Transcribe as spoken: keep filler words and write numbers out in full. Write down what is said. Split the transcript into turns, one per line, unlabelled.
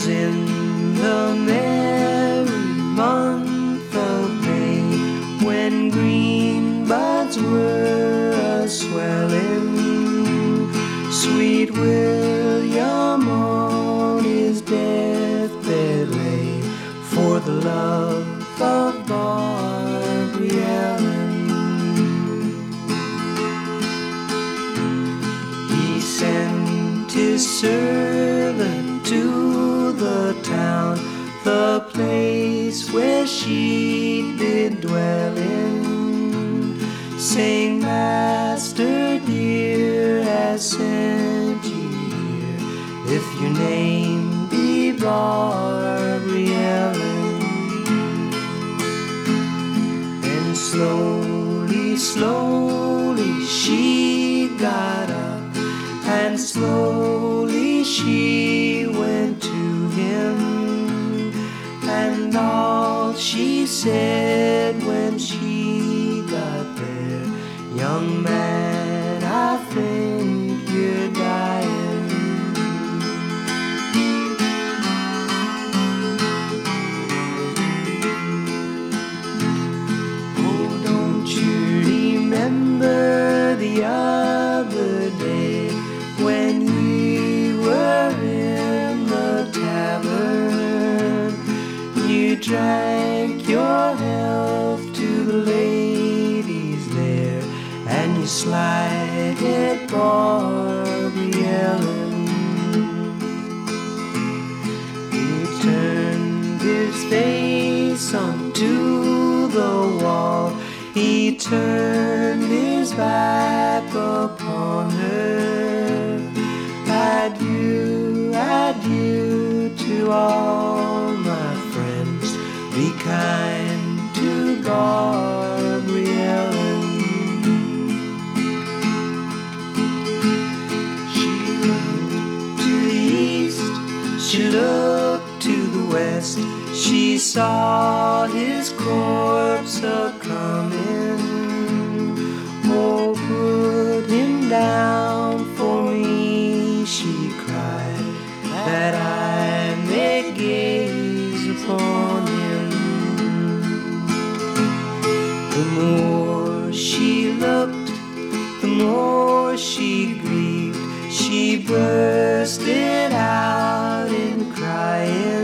'Twas in the merry month of May, when green buds were a-swelling, sweet William on his deathbed lay, for the love of Barbary Ellen. He sent his servant to the town, the place where she'd been dwelling, saying, Master dear has sent you here, if your name be Barbary Ellen. And slowly, slowly she got up, and slowly she went to him, and all she said when she got there, young man, I think you're dying. Oh, don't you remember the other day when we were in the tavern? You drank your health to the ladies there, and you slighted Barbary Ellen. He turned his face onto the wall, he turned his back upon her. Adieu, adieu to all my friends, be kind to Barbary Ellen. She looked to the east, she looked to the west, she saw his corpse a-comin'. Oh, put him down for me, she cried, that I may gaze upon him. The more she looked, the more she grieved, she bursted out in crying.